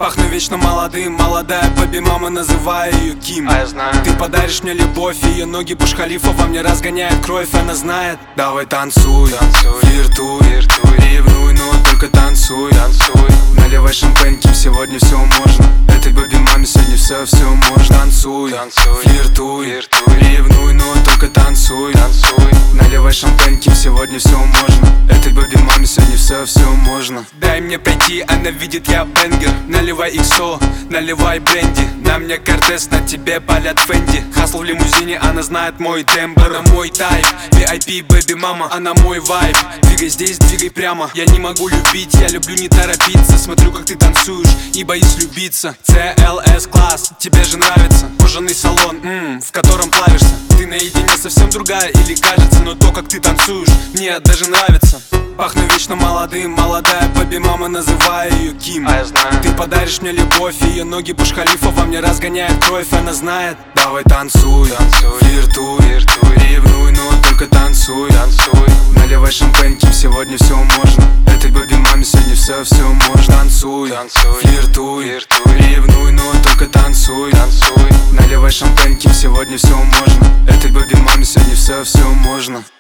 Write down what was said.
Пахну вечно молодым, молодая бэби мама, называю ее Ким. А я знаю. Ты подаришь мне любовь, ее ноги Бурдж Халифа во мне разгоняет кровь, она знает. Давай танцуй, флиртуй, ревнуй, но только танцуй. Наливай шампань, Ким, сегодня все можно. Этой бэби маме сегодня все можно. Танцуй, флиртуй, ревнуй, но только танцуй. Наливай шампань, Ким, сегодня все можно. Этой бэби маме сегодня все можно. Дай мне пройти, она видит, я бенгер. Наливай XO, наливай бренди. На мне Кортес, на тебе палят Фенди. Хасл в лимузине, она знает мой тембр. Она мой тайп, VIP, бэби мама, она мой вайб. Двигай здесь, двигай прямо. Я не могу любить, я люблю не торопиться. Смотрю, как ты танцуешь, и боюсь влюбиться. CLS класс, тебе же нравится. Кожаный салон, в котором плавишься. Ты наедине совсем другая или кажется, но то, как ты танцуешь, мне даже нравится. Пахну вечно молодым, молодая бэби мама, называю ее Ким. А я знаю. Ты подаришь мне любовь, ее ноги Бурдж Халифа во мне разгоняет кровь, она знает. Давай танцуй, флиртуй, ревнуй, но только танцуй. Наливай шампань, Ким, сегодня все можно. Этой бэби маме сегодня все можно. Танцуй, флиртуй, ревнуй, но только танцуй. Наливай шампань, Ким, сегодня все можно. Этой бэби маме сегодня все можно.